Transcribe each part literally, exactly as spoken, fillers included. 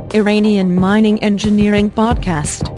Iranian Mining Engineering Podcast.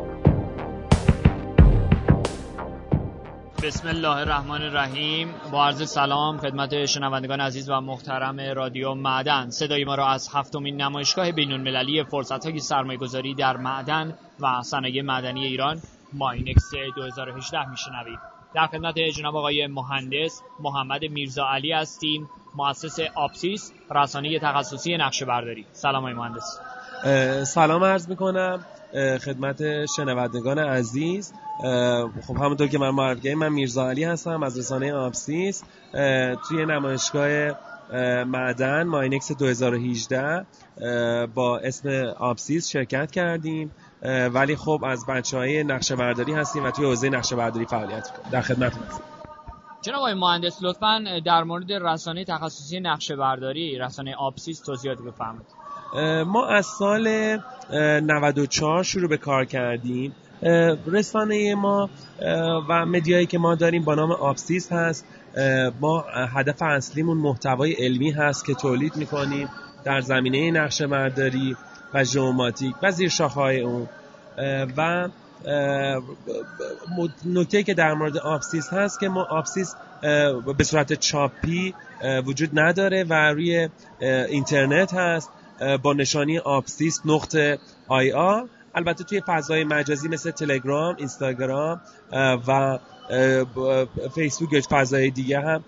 بسم الله الرحمن الرحیم. با عرض سلام خدمت شنوندگان عزیز و محترم رادیو معدن. صدای ما را از هفتمین نمایشگاه بین‌المللی فرصت‌های سرمایه‌گذاری در معدن و صنایع معدنی ایران ماینکس دو هزار و هجده میشنوید. در خدمت جناب آقای مهندس محمد میرزا علی هستیم، مؤسس آپسیس، رسانه تخصصی نقشه‌برداری. سلام آقای مهندس. سلام عرض میکنم خدمت شنوندگان عزیز. خب همونطور که من معرفی کردم، من میرزا علی هستم از رسانه آپسیس. توی نمایشگاه معدن ماینکس دو هزار و هجده با اسم آپسیس شرکت کردیم، ولی خب از بچه‌های نقشه‌برداری هستیم و توی حوزه نقشه‌برداری فعالیت می‌کنیم. در خدمتتون هستیم. جناب آقای مهندس لطفاً در مورد رسانه تخصصی نقشه‌برداری رسانه آپسیس توضیحات بفرمایید. ما از سال نود و چهار شروع به کار کردیم. رسانه ما و مدیایی که ما داریم با نام آپسیس هست. ما هدف اصلیمون محتوای علمی هست که تولید میکنیم در زمینه نقشه‌برداری و ژئوماتیک و زیر شاخه‌های اون. و نکته که در مورد آپسیس هست که ما آپسیس به صورت چاپی وجود نداره و روی اینترنت هست با نشانی آپسیس نقطه آی آر. البته توی فضای مجازی مثل تلگرام، اینستاگرام و فیسبوک و فضای دیگه هم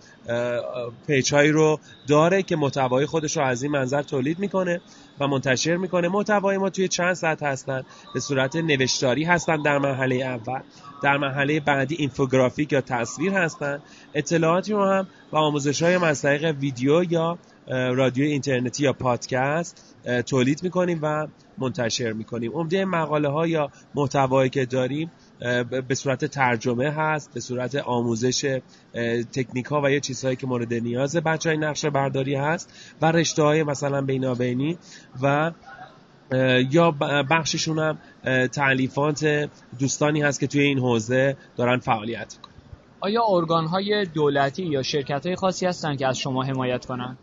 پیج هایی رو داره که محتوای خودش رو از این منظر تولید میکنه و منتشر میکنه. محتوای ما توی چند سطح هستن. به صورت نوشتاری هستن در مرحله اول، در مرحله بعدی اینفوگرافیک یا تصویر هستن، اطلاعاتی رو هم و آموزش های از طریق ویدیو یا رادیو اینترنتی یا پادکست تولید میکنیم و منتشر میکنیم. عمده مقاله ها یا محتوایی که داریم به صورت ترجمه هست، به صورت آموزش تکنیک ها و یه چیزهایی که مورد نیاز بچهای نقشه برداری هست و رشته های مثلا بینابینی و یا بخششون هم تألیفات دوستانی هست که توی این حوزه دارن فعالیت میکنن. آیا ارگان های دولتی یا شرکت های خاصی هستن که از شما حمایت کنن؟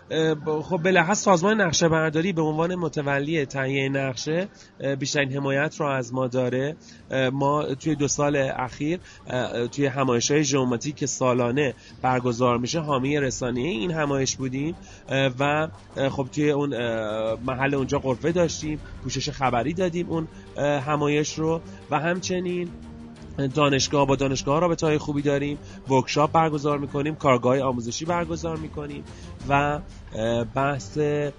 خب به لحاظ سازمان نقشه برداری به عنوان متولی تهیه نقشه بیشترین حمایت رو از ما داره. ما توی دو سال اخیر توی همایش‌های ژئوماتیک که سالانه برگزار میشه حامی رسانه‌ای این همایش بودیم و خب توی اون محل اونجا غرفه داشتیم، پوشش خبری دادیم اون همایش رو و همچنین دانشگاه با دانشگاه رابطه‌های خوبی داریم، ورکشاپ برگزار میکنیم، کارگاه آموزشی برگزار میکنیم و بحث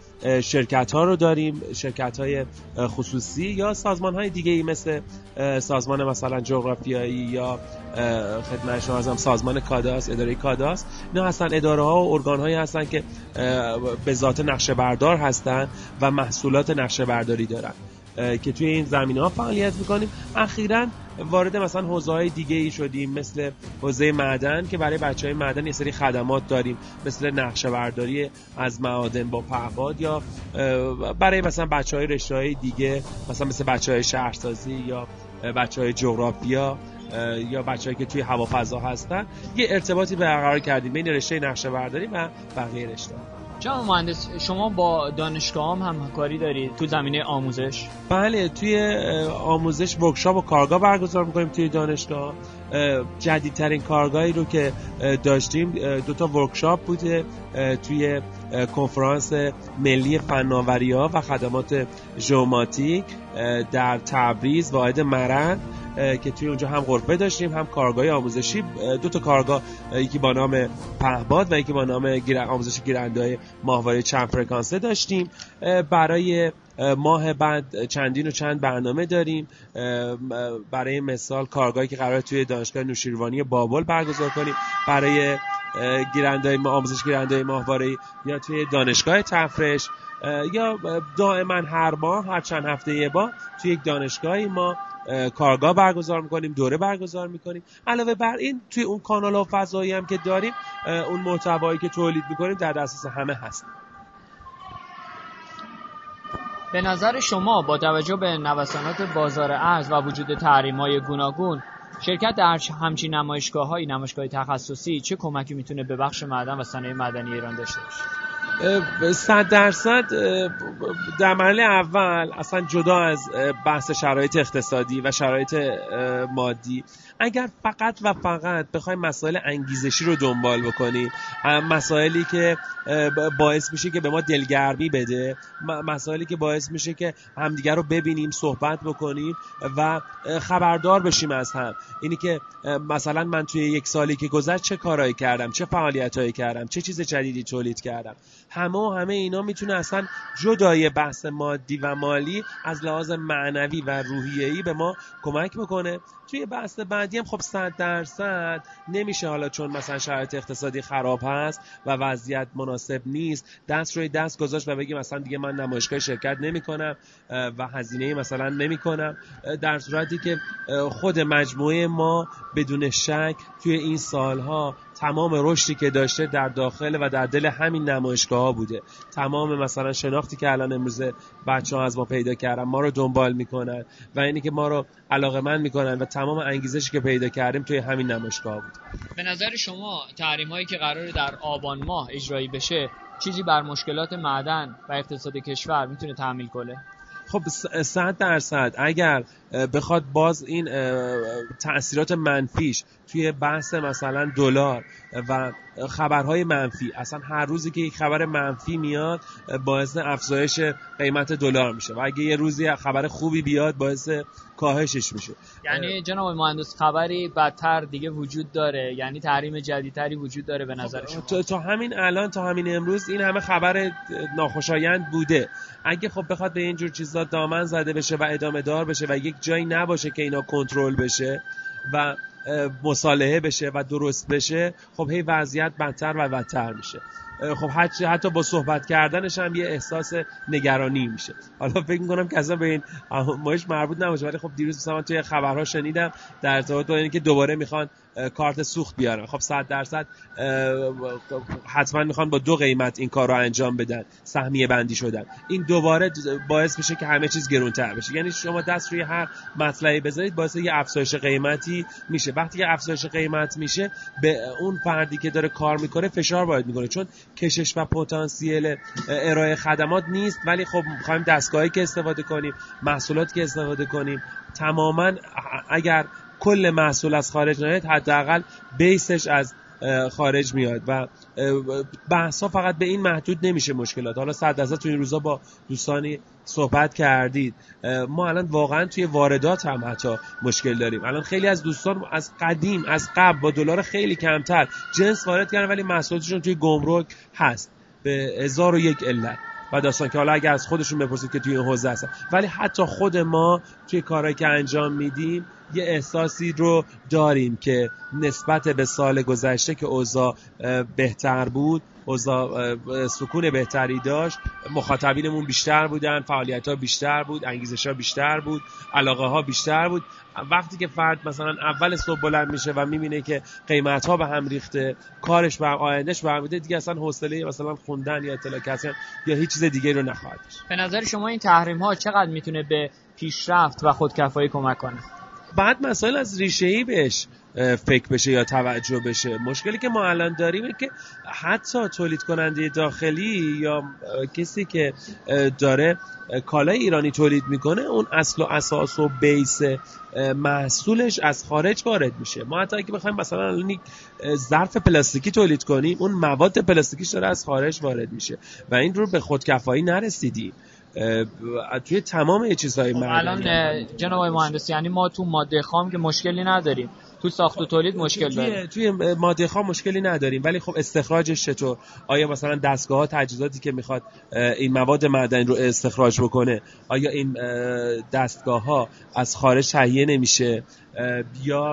شرکت ها رو داریم، شرکت های خصوصی یا سازمان های دیگه ای مثل سازمان مثلا جغرافیایی یا خدمت شما ارزم سازمان کاداس، اداره کاداس. اینا هستن اداره ها و ارگان هایی هستن که به ذات نقشه بردار هستن و محصولات نقشه برداری دارن که توی این زمینه ها فعالیت میکنیم. اخیراً وارد مثلا حوزه‌های دیگه ای شدیم مثل حوزه معدن که برای بچهای معدن یه سری خدمات داریم مثل نقشه برداری از معادن با پهپاد یا برای مثلا بچهای رشته‌های دیگه مثلا مثل بچهای شهرسازی یا بچهای جغرافیا یا بچه‌ای که توی هوافضا هستن یه ارتباطی برقرار کردیم بین رشته نقشه برداری و بقیه رشته‌ها. جناب مهندس شما با دانشگاه هم همکاری دارید تو زمینه آموزش؟ بله، توی آموزش ورکشاپ و کارگاه برگزار می‌کنیم توی دانشگاه. جدیدترین کارگاهی رو که داشتیم دو تا ورکشاپ بوده توی کنفرانس ملی فناوری‌ها و خدمات ژئوماتیک در تبریز واحد مرند که توی اونجا هم غرفه داشتیم هم کارگاه آموزشی. دو تا کارگاه، یکی با نام پهپاد و یکی با نام گیر... آموزش گیرنده‌های ماهواره چند فرکانسه داشتیم. برای ماه بعد چندین و چند برنامه داریم. برای مثال کارگاهی که قراره توی دانشگاه نوشیروانی بابل برگزار کنیم برای گیرنده‌های آموزش گیرنده‌های ماهواره یا توی دانشگاه تفرش یا دائما هر ماه هر چند هفته یه بار توی یک دانشگاهی ما کارگاه برگزار میکنیم، دوره برگزار میکنیم. علاوه بر این توی اون کانال و فضایی هم که داریم اون محتوایی که تولید میکنیم در دسترس همه هست. به نظر شما با توجه به نوسانات بازار ارز و وجود تحریم‌های گوناگون شرکت در همچین نمایشگاه‌های نمایشگاه تخصصی چه کمکی میتونه به بخش معدن و صنایع معدنی ایران داشته باشه؟ صد درصد در مرحله اول اصلا جدا از بحث شرایط اقتصادی و شرایط مادی، اگر فقط و فقط بخوایم مسائل انگیزشی رو دنبال بکنیم، مسائلی که باعث میشه که به ما دلگرمی بده، مسائلی که باعث میشه که همدیگر رو ببینیم، صحبت بکنیم و خبردار بشیم از هم، اینی که مثلا من توی یک سالی که گذشت چه کارهایی کردم، چه فعالیتایی کردم، چه چیز جدیدی تولید کردم، همه و همه اینا میتونه اصلا جدای بحث مادی و مالی از لحاظ معنوی و روحیه‌ای به ما کمک بکنه. توی بحث بعدی هم خب صد درصد نمیشه، حالا چون مثلا شرایط اقتصادی خراب هست و وضعیت مناسب نیست، دست روی دست گذاشت و بگیم مثلا دیگه من نمایشگاه شرکت نمی کنم و هزینه مثلا نمی کنم، در صورتی که خود مجموعه ما بدون شک توی این سالها تمام رشدی که داشته در داخل و در دل همین نمایشگاه ها بوده. تمام مثلا شناختی که الان امروز بچه ها از ما پیدا کردن، ما رو دنبال میکنن و اینی که ما رو علاقه‌مند میکنن و تمام انگیزشی که پیدا کردیم توی همین نمایشگاه بود. به نظر شما تحریم هایی که قراره در آبان ماه اجرایی بشه چیزی بر مشکلات معدن و اقتصاد کشور میتونه تحمیل کنه؟ خب صد درصد اگر بخواد باز این تأثیرات منفیش توی بحث مثلا دلار و خبرهای منفی، اصلا هر روزی که یک خبر منفی میاد باعث افزایش قیمت دلار میشه و اگه یه روزی خبر خوبی بیاد باعث کاهشش میشه. یعنی جناب مهندس خبری بدتر دیگه وجود داره، یعنی تحریم جدیدتری وجود داره به نظر شما؟ تا, تا همین الان، تا همین امروز این همه خبر ناخوشایند بوده. اگه خب بخواد به اینجور چیزا دامن زده بشه و ادامه دار بشه و یک جایی نباشه که اینا کنترل بشه و مصالحه بشه و درست بشه، خب هی وضعیت بدتر و بدتر میشه. خب حتی با صحبت کردنش هم یه احساس نگرانی میشه. حالا فکر میکنم که اصلا به این ماهش مربوط نباشه، ولی خب دیروز مثلا توی خبرها شنیدم در ارتباط با اینکه دوباره میخوان کارت سوخت بیارن. خب صد درصد حتما میخوان با دو قیمت این کار رو انجام بدن، سهمیه بندی شدن. این دوباره باعث میشه که همه چیز گرونتر بشه. یعنی شما دست روی هر مطلبی بذارید باعث یه افزایش قیمتی میشه. وقتی که افزایش قیمت میشه به اون فردی که داره کار میکنه فشار وارد میکنه، چون کشش و پتانسیل ارائه خدمات نیست، ولی خب میخوایم دستگاهی که استفاده کنیم، محصولاتی که استفاده کنیم، تماما اگر کل محصول از خارج نیاد حداقل بیسش از خارج میاد و بحثا فقط به این محدود نمیشه مشکلات. حالا صد درصد تو این روزا با دوستانی صحبت کردید، ما الان واقعا توی واردات هم حتی مشکل داریم. الان خیلی از دوستان از قدیم از قبل با دلار خیلی کمتر جنس وارد کردن ولی محصولاتشون توی گمرک هست به هزار و یک علت و داستان که حالا اگه از خودشون بپرسید که توی این حوزه هستن. ولی حتی خود ما توی کارهایی که انجام میدیم یه احساسی رو داریم که نسبت به سال گذشته که اوضاع بهتر بود، اوضاع سکون بهتری داشت، مخاطبینمون بیشتر بودن، فعالیت‌ها بیشتر بود، انگیزش‌ها بیشتر بود، علاقه‌ها بیشتر بود. وقتی که فرد مثلا اول صبح بلند میشه و میبینه که قیمت‌ها به هم ریخته، کارش به هم، آیندهش به هم ریخته، دیگه اصلا حوصله مثلا خوندن یا اطلاع کردن یا هیچ چیز دیگه رو نخواهد داشت. به نظر شما این تحریم‌ها چقدر میتونه به پیشرفت و خودکفایی کمک کنه؟ بعد مسائل از ریشه‌ای بهش فکر بشه یا توجه بشه. مشکلی که ما الان داریم اینه که حتی تولید کننده داخلی یا کسی که داره کالای ایرانی تولید میکنه اون اصل و اساس و بیس محصولش از خارج وارد میشه. ما حتی اگه بخوایم مثلا الان یک ظرف پلاستیکی تولید کنیم اون مواد پلاستیکیش داره از خارج وارد میشه و این رو به خودکفایی نرسیدیم توی تمام چیزهای معدنی. الان جناب مهندس یعنی ما تو ماده خام که مشکلی نداریم، تو ساخت و تولید مشکل داریم. توی ماده خام مشکلی نداریم، ولی خب استخراجش چطور؟ آیا مثلا دستگاه‌ها تجهیزاتی که میخواد این مواد معدنی رو استخراج بکنه، آیا این دستگاه‌ها از خارج تهیه نمیشه؟ یا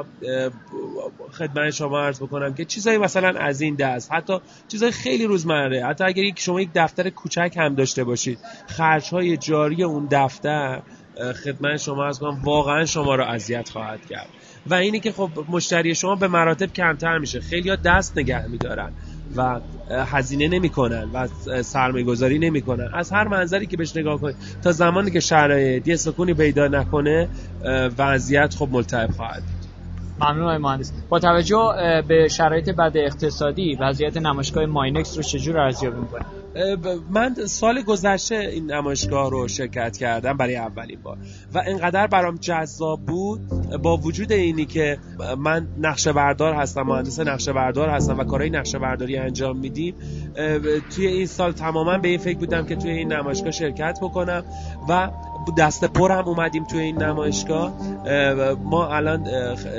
خدمت شما عرض بکنم که چیزایی مثلا از این دست، حتی چیزای خیلی روزمره، حتی اگر یک شما یک دفتر کوچک هم داشته باشید، خرج‌های جاری اون دفتر خدمت شما عرض کنم واقعا شما رو اذیت خواهد کرد. و اینی که خب مشتری شما به مراتب کمتر میشه، خیلی‌ها دست نگه می‌دارن و هزینه نمی‌کنن و سرمایه‌گذاری نمی‌کنن. از هر منظری که بهش نگاه کنید تا زمانی که شرایط یه سکونی پیدا نکنه وضعیت خب ملتهب خواهد بود. ممنون آقای مهندس. با توجه به شرایط بد اقتصادی وضعیت نمایشگاه ماینکس رو چجور ارزیابی می‌کنید؟ من سال گذشته این نمایشگاه رو شرکت کردم برای اولین بار و اینقدر برام جذاب بود، با وجود اینی که من نقشه بردار هستم، مهندس نقشه بردار هستم و کارهای نقشه برداری انجام میدیم، توی این سال تماما به این فکر بودم که توی این نمایشگاه شرکت بکنم و دست پر هم اومدیم توی این نمایشگاه. ما الان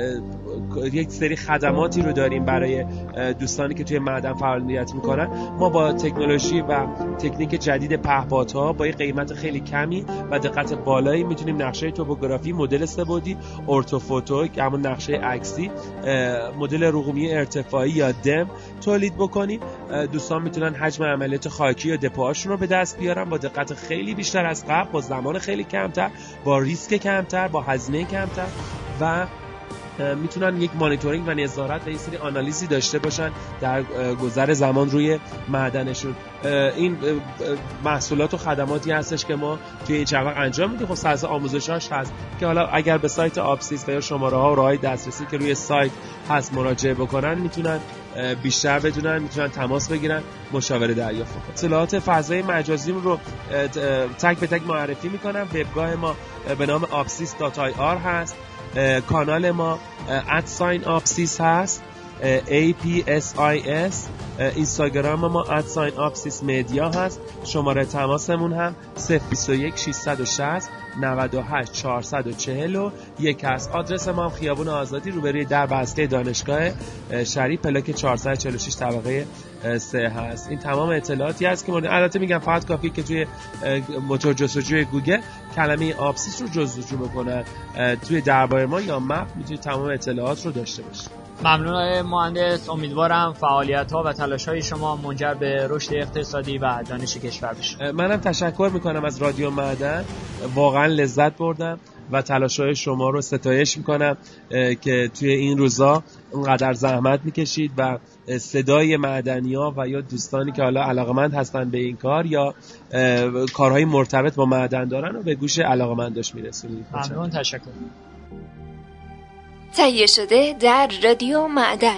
یک سری خدماتی رو داریم برای دوستانی که توی معدن فعالیت میکنن. ما با تکنولوژی و تکنیک جدید پهپادها با یک قیمت خیلی کمی و دقت بالایی میتونیم نقشه توپوگرافی، مدل سه‌بعدی، ارتوفوتو که همون نقشه عکسی، مدل رقمی ارتفاعی یا دم تولید بکنیم. دوستان میتونن حجم عملیات خاکی یا دپوهاشون رو به دست بیارن با دقت خیلی بیشتر از قبل، با زمان خیلی کمتر، با ریسک کمتر، با هزینه کمتر و میتونن یک مانیتورینگ و نظارت و یه سری آنالیزی داشته باشن در گذر زمان روی معدنشون. این محصولات و خدماتی هستش که ما توی این چند وقت انجام میدیم. خب سرز آموزشاش هست که حالا اگر به سایت آبسیس و یا شماره ها و راههای دسترسی که روی سایت هست مراجعه بکنن، میتونن بیشتر بدونن، میتونن تماس بگیرن، مشاوره دریافت کنن. اطلاعات فضای مجازی رو تک به تک معرفی میکنم. وبگاه ما به نام آبسیس دات آی آر هست. کانال ما ادساین آبسیس هست، ای پی اس آی اس. اینستاگرام ما ادساین آبسیس مدیا هست. شماره تماسمون هم صفر دو یک ششصد و شصت نود و هشت چهارصد و چهل و یک هست. آدرس ما هم خیابون آزادی روبروی درب اصلی دانشگاه شریف پلاک چهارصد و چهل و شش طبقه سه هست. این تمام اطلاعاتی هست که البته میگم فقط کافی که توی موتور جستجوی گوگل کلمه آبسیس رو جستجو بکنن، توی درباره ما یا مپ میتونید تمام اطلاعات رو داشته باشید. ممنون آقای مهندس. امیدوارم فعالیت‌ها و تلاش‌های شما منجر به رشد اقتصادی و دانش کشور بشه. منم تشکر میکنم از رادیو معدن، واقعا لذت بردم و تلاش‌های شما رو ستایش میکنم که توی این روزا اونقدر زحمت میکشید و صدای معدنی‌ها و یا دوستانی که حالا علاقمند هستن به این کار یا کارهای مرتبط با معدن دارن و به گوش علاقمنداش میرسونید. ممنون، تشکر. تهیه شده در رادیو معدن.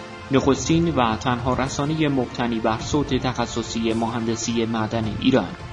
نخستین و تنها رسانه مبتنی بر صوت تخصصی مهندسی معدن ایران.